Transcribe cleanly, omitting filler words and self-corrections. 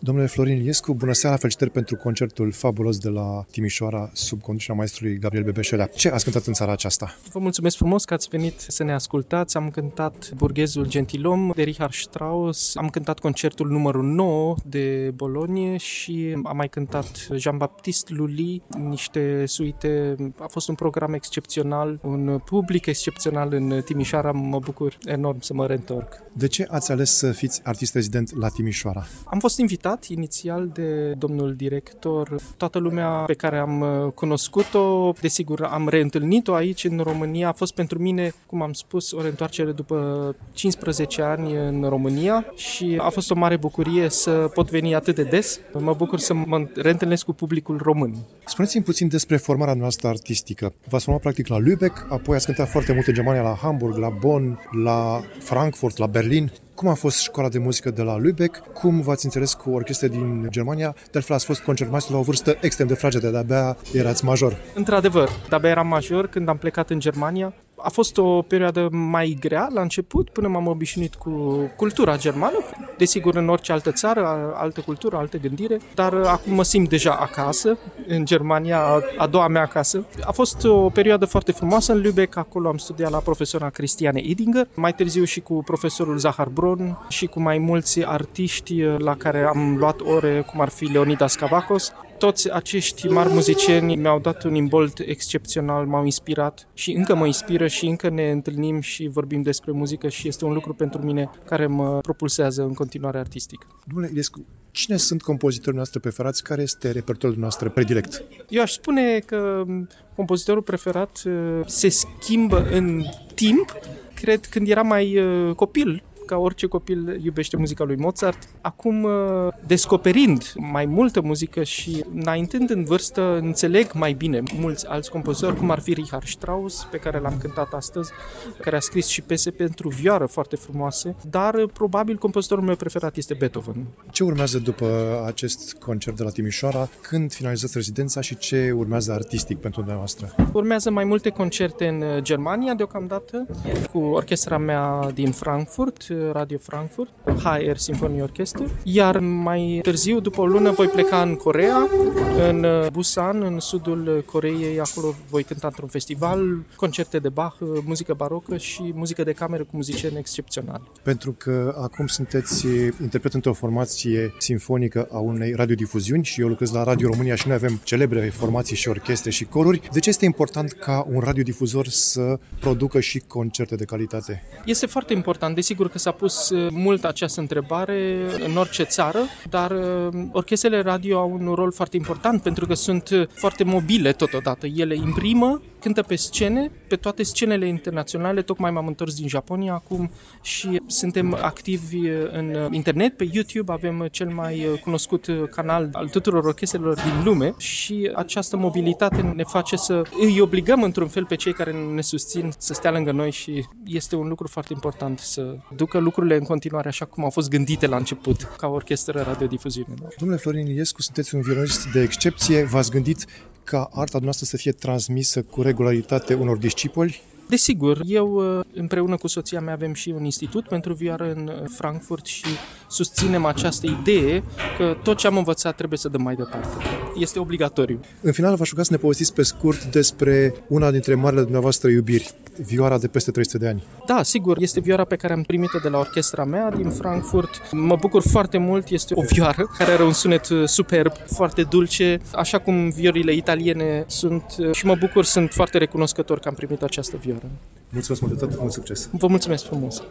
Domnule Florin Iliescu, bună seara, felicitări pentru concertul fabulos de la Timișoara sub conducerea maestrului Gabriel Bebeșelea. Ce ați cântat în seara aceasta? Vă mulțumesc frumos că ați venit să ne ascultați. Am cântat Burghezul Gentilom de Richard Strauss, am cântat concertul numărul 9 de Bologna și am mai cântat Jean-Baptiste Lully, niște suite. A fost un program excepțional, un public excepțional în Timișoara. Mă bucur enorm să mă reîntorc. De ce ați ales să fiți artist rezident la Timișoara? Am fost invitat inițial de domnul director. Toată lumea pe care am cunoscut-o, desigur am reîntâlnit-o aici în România. A fost pentru mine, cum am spus, o reîntoarcere după 15 ani în România și a fost o mare bucurie să pot veni atât de des. Mă bucur să mă reîntâlnesc cu publicul român. Spuneți-mi puțin despre formarea noastră artistică. V-ați format practic la Lübeck, apoi ați cântat foarte mult în Germania, la Hamburg, la Bonn, la Frankfurt, la Berlin. Cum a fost școala de muzică de la Lübeck? Cum v-ați înțeles cu orchestre din Germania? De altfel ați fost concertmaestru la o vârstă extrem de fragedă, de-abia erați major. Într-adevăr, de-abia eram major când am plecat în Germania. A fost o perioadă mai grea la început, până m-am obișnuit cu cultura germană. Desigur, în orice altă țară, altă cultură, altă gândire, dar acum mă simt deja acasă, în Germania, a doua mea acasă. A fost o perioadă foarte frumoasă în Lübeck, acolo am studiat la profesora Christiane Idinger, mai târziu și cu profesorul Zahar Bron și cu mai mulți artiști la care am luat ore, cum ar fi Leonidas Kavakos. Toți acești mari muzicieni mi-au dat un imbold excepțional, m-au inspirat și încă mă inspiră și încă ne întâlnim și vorbim despre muzică și este un lucru pentru mine care mă propulsează în continuare artistic. Domnule Iliescu, cine sunt compozitorii noastre preferați? Care este repertoriul nostru predilect? Eu aș spune că compozitorul preferat se schimbă în timp. Cred când eram mai copil, ca orice copil iubește muzica lui Mozart. Acum, descoperind mai multă muzică și înaintând în vârstă, înțeleg mai bine mulți alți compozitori, cum ar fi Richard Strauss, pe care l-am cântat astăzi, care a scris și piese pentru vioară foarte frumoase, dar probabil compozitorul meu preferat este Beethoven. Ce urmează după acest concert de la Timișoara? Când finalizați rezidența și ce urmează artistic pentru dumneavoastră? Urmează mai multe concerte în Germania deocamdată, cu orchestra mea din Frankfurt, Radio Frankfurt, HR Symphony Orchestra, iar mai târziu, după o lună, voi pleca în Coreea, în Busan, în sudul Coreei. Acolo voi cânta într-un festival, concerte de Bach, muzică barocă și muzică de cameră cu muzicieni excepționali. Pentru că acum sunteți interpret într-o formație simfonică a unei radiodifuziuni și eu lucrez la Radio România și noi avem celebre formații și orchestre și coruri. De ce este important ca un radiodifuzor să producă și concerte de calitate? Este foarte important. Desigur că s-a pus mult această întrebare în orice țară, dar orchestrele radio au un rol foarte important pentru că sunt foarte mobile totodată. Ele imprimă, cântă pe scene, pe toate scenele internaționale. Tocmai m-am întors din Japonia acum și suntem activi în internet, pe YouTube. Avem cel mai cunoscut canal al tuturor orchestrelor din lume și această mobilitate ne face să îi obligăm într-un fel pe cei care ne susțin să stea lângă noi și este un lucru foarte important să ducă lucrurile în continuare așa cum au fost gândite la început, ca orchestră radiodifuziune. Domnule Florin Iliescu, sunteți un violonist de excepție. V-ați gândit ca arta noastră să fie transmisă cu regularitate unor discipoli? Desigur, eu împreună cu soția mea avem și un institut pentru vioară în Frankfurt și susținem această idee că tot ce am învățat trebuie să dăm mai departe. Este obligatoriu. În final, v-aș ruga să ne povestiți pe scurt despre una dintre marile dumneavoastră iubiri, vioara de peste 300 de ani. Da, sigur, este vioara pe care am primit-o de la orchestra mea din Frankfurt. Mă bucur foarte mult, este o vioară care are un sunet superb, foarte dulce, așa cum viorile italiene sunt și mă bucur, sunt foarte recunoscător că am primit această vioară. Mulțumesc mult de tot, mult succes! Vă mulțumesc frumos!